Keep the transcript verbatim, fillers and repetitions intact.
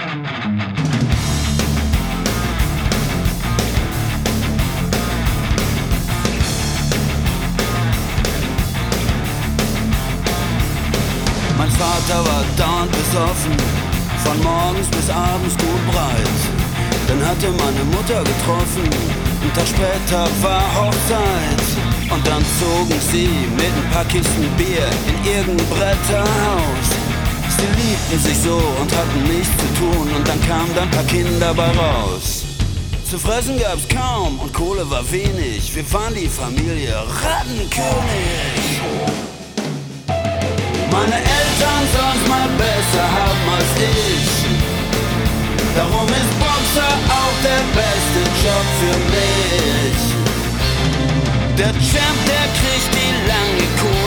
Mein Vater war dauernd besoffen, von morgens bis abends gut breit. Dann hatte meine Mutter getroffen, einen Tag später war Hochzeit. Und dann zogen sie mit ein paar Kisten Bier in irgendein Bretterhaus. Sie liebten sich so und hatten nichts zu tun, und dann kamen dann ein paar Kinder bei raus. Zu fressen gab's kaum und Kohle war wenig, wir waren die Familie Rattenkönig. Meine Eltern sollen's mal besser haben als ich. Darum ist Boxer auch der beste Job für mich. Der Champ, der kriegt die lange Kohle.